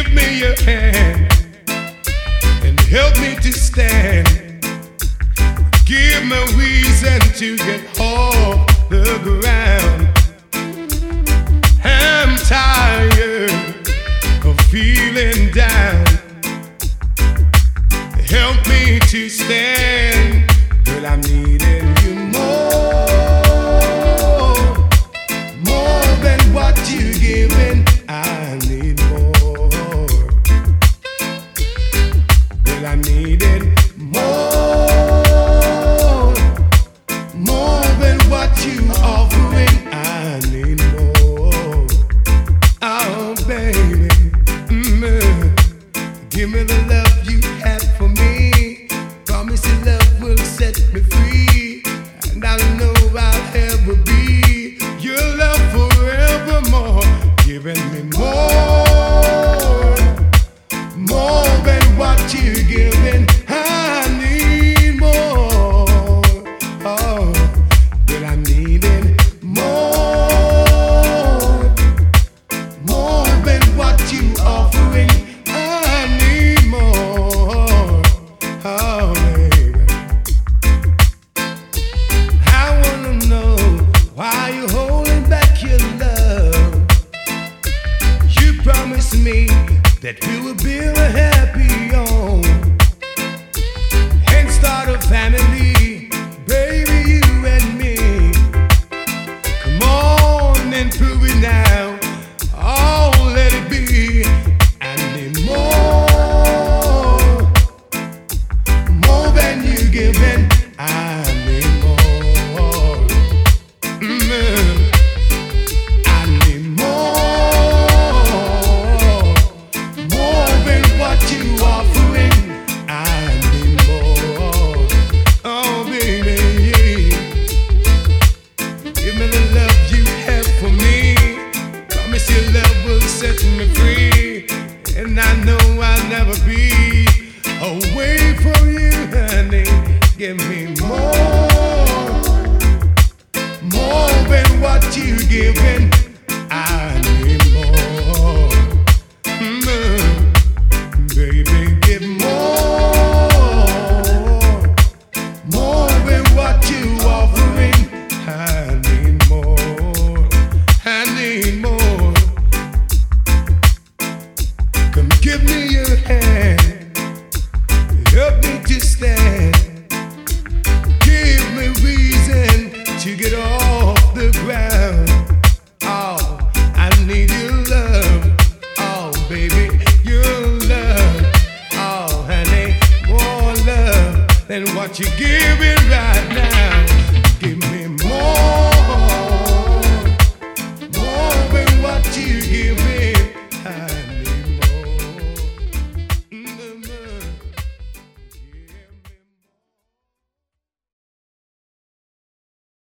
Give me your hand and help me to stand. Give me reason to get off the ground. I'm tired of feeling down. Help me to stand, but I'm needing you more than what you're giving. I need more, but I'm needing more than what you offering. I need more. Oh baby, give me the love you have for me. Promise your love will set me free, and I know I'll ever be your love forevermore. Giving me more than what you're giving. I need more, oh, but I'm needing more than what you offering. I need more, oh baby. I wanna know why you holding back your love. You promised me that we would build a happy home and start a family, baby, you and me. Come on and prove it now. Oh, let it be. I need more than you giving. I need more. I need more than what you offering. I need more. Oh baby, give me the love you have for me. Promise your love will set me free, and I know I'll never be away from you, honey. Give me more than what you giving. I need more, baby. Give more than what you offering. I need more. I need more. Come give me your hand, help me to stand. Give me reason to get off the ground. Oh, I need your love. Oh, baby, your love. Oh, honey, more love than what you're giving right now. Give me more.